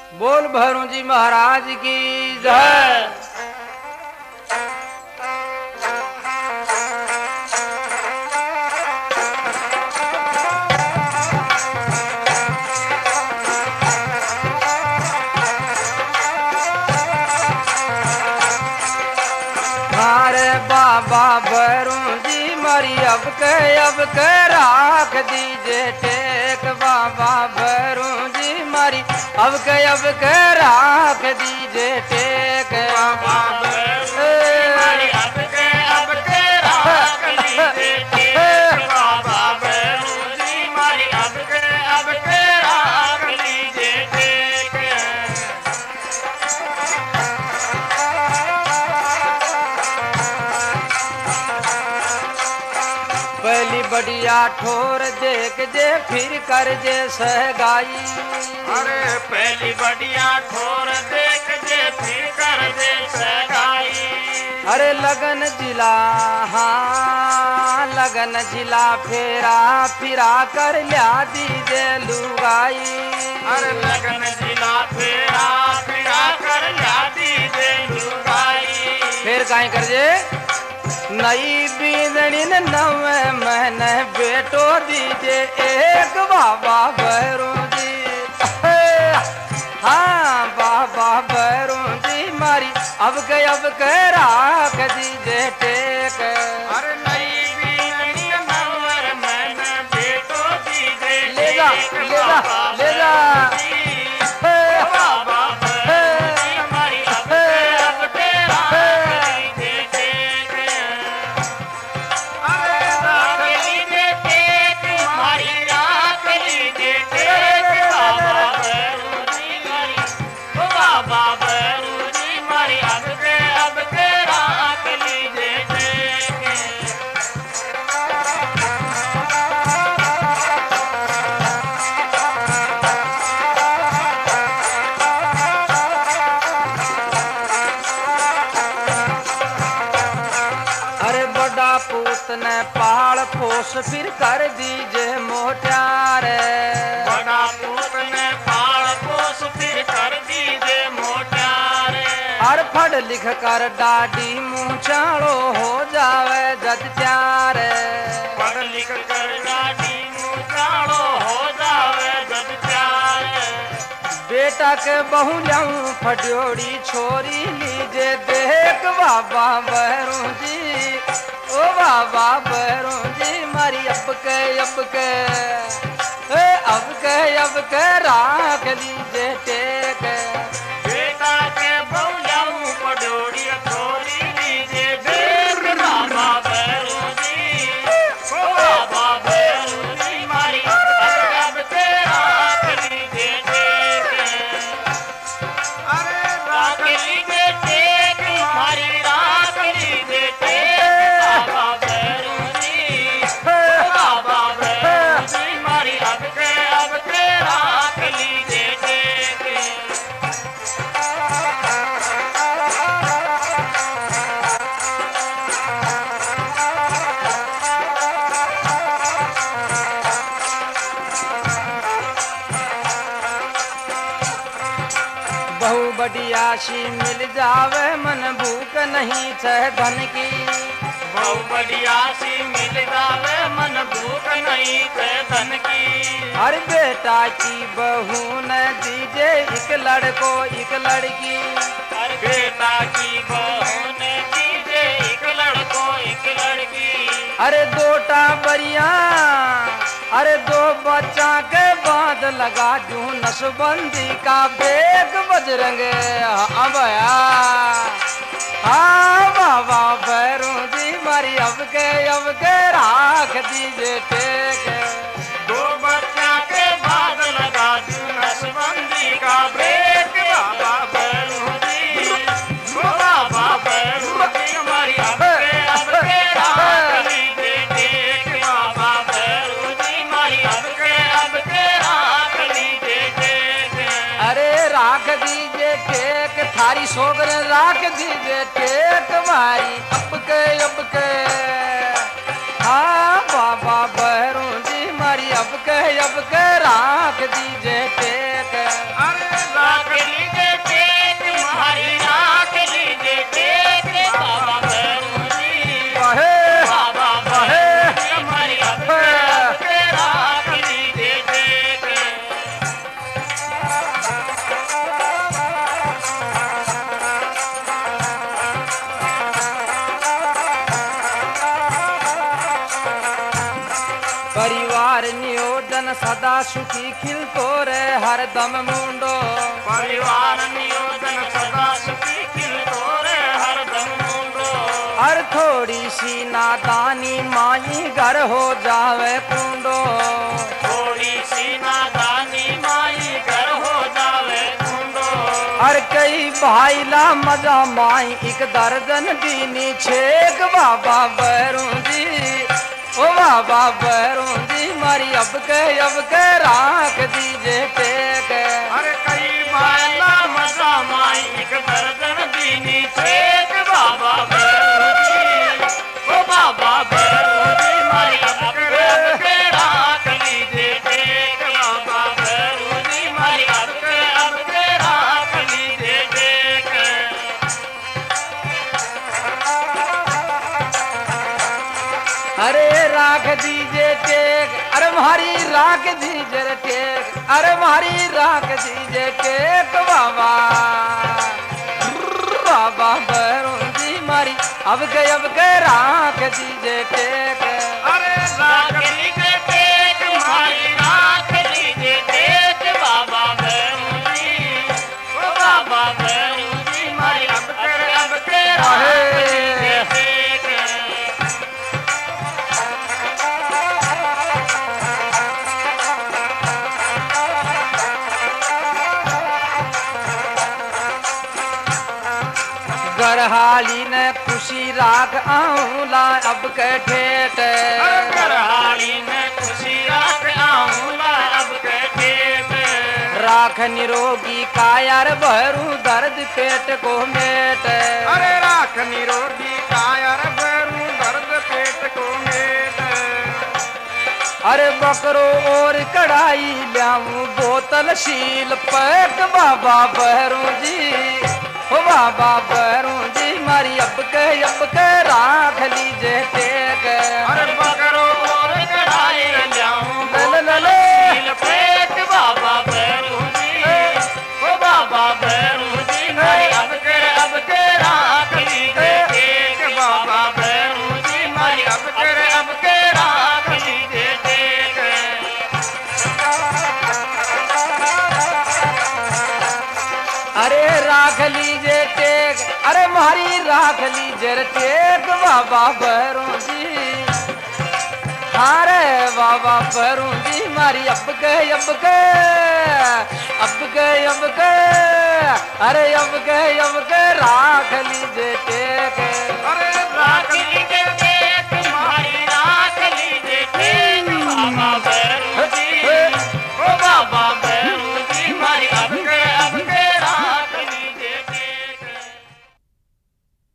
बोल भैरू जी महाराज की जय। अरे बाबा भैरू जी मारी अब के राख दीजे टेक। बाबा भैरू जी मारी अब के राख दीजे टेक। बाबा भैरू जी मारी अब के राख दीजे टेक। बाबा भैरू जी मारी अब के राख दीजे टेक। पहली बढ़िया ठोर देख जे फिर कर जे सहगाई। अरे पहली बढ़िया ठोर देख जे फिर कर दे सगाई। अरे लगन जिला हाँ लगन जिला फेरा फिरा कर लिया दीजे लुगाई। अरे लगन जिला फेरा फिरा कर लादी दे लुगाई। फिर काहे कर जे नई बींदनी ने नवे महीने बेटो दीजे एक। बाबा भैरू जी हाँ बाबा भैरू जी मारी अब के राख दीजे टेक। अरे नई बीनी नवर मन बेटो दीजे ले जा ले जा ले जा। बाबा भैरू जी हमारी अब तेरा दीजे टेक। अरे राख दीजे टेक हमारी राख दीजे टेक। बाबा भैरू जी हमारी बाबा भैरू जी हमारी अब तेरा राख दीजे टेक। अरे बड़ा पूत ने पहाड़ पोस फिर कर दीजे मोटार। बड़ा पूत ने पाल पोस फिर कर दीजे मोटार। हर फड़ लिख कर डाडी मुँह चाड़ो हो जावे जज प्यार। पढ़ लिख कर गाड़ी मुचाड़ो हो जावे जब प्यार। बेटा के बहु जाऊं फटोड़ी छोरी लीजे देख। बाबा भैरू जी ओ बाबा भैरू जी मारी अब के राख लीजे टेक। बेटा के बहुलाऊ पडोड़ी छोरी लीजे देख। बाबा भैरू जी ओ बाबा भैरू जी मारी अब तेरा लीजे देख। अरे राख लीजे टेक हमारी राख लीजे टेक। बाबा भैरू जी बाबा भैरू जी मारी अब तेरा राख लीजे टेक। बहु बढ़िया सी मिल जावे मन भूख नहीं छह धन की। बहु बढ़िया सी मिल जावे मन भूख नहीं थे धन की। हर बेटा की बहू न दीजे एक लड़को एक लड़की। हर बेटा की बहू ने दीजे एक लड़को एक लड़की। अरे दोटा बरिया अरे दो बच्चा के बाद लगा जू नसबंदी का बेग बजरंग अबया। हाँ बाबा भैरू जी मारी अब के राख दीजे टेक। दो बच्चा के बाद लगा दूं नसबंदी का ब्रेक। बाबा भैरू जी बाबा भैरू जी हमारी अब के राख लीजे टेक। बाबा भैरू जी हमारी अब के राख लीजे टेक। अरे राख दीजे टेक थारी सोगर राख दीजे टेक मारी अब के हाँ बाबा भैरू जी मारी अब के राख दीजे टेक। अरे राख नियोजन सदा सुखी खिलतो रे हरदम मुंडो। परिवार नियोजन सदा सुखी खिलतो रे हरदम मुंडो। हर थोड़ी सी नादानी माई घर हो जावे कुंडो। थोड़ी सी नादानी माई घर हो जावे कुंडो। हर कई भाईला मजा माई एक दर्जन दीनी छेक बाबा बैरू जी। ओ बाबा बैरू जी मारी अब के राख दीजे टेक। अरे कई बाला मजा माई एक दर्जन दीनी छेक बाबा बैरू जी। ओ बाबा बैरू जी मारी अब के राख लीजे टेक। बाबा बैरू जी मारी अब के राख लीजे टेक। अरे राख दीजे टेक, अरे मारी राख दीजे टेक, अरे मारी राख दीजे टेक बाबा। बाबा बैरू जी मारी अब के राख दीजे टेक। अरे राख लीजे टेक मारी राख लीजे टेक बाबा बैरू जी। ओ बाबा बैरू जी मारी अब के राख लीजे टेक। गरहाली ने खुशी राख आऊला अब के ठेठ। गरहाली में खुशी राख आऊंगा अब के ठेठ। राख निरोगी कायर भरू दर्द पेट को मेट। अरे राख निरोगी कायर भरू दर्द पेट को मेट। अरे बकरो और कढ़ाई लाऊं बोतल शील पैक बाबा बैरू जी। ओ बाबा बैरू जी मारी अब के राख लीजे टेक। अरे बकरो और कढ़ाई लाऊं ले शील पेट बाबा बैरू जी। ओ बाबा बैरू जी मारी अब के राख लीजे टेक। बाबा बैरू जी मारी अब के राख लीजे टेक। अरे राख लीजे टेक, अरे मारी राख लीजे टेक बाबा बैरू जी। अरे बाबा बैरू जी मारी अब के अरे अब के राख लीजे टेक। अरे राख लीजे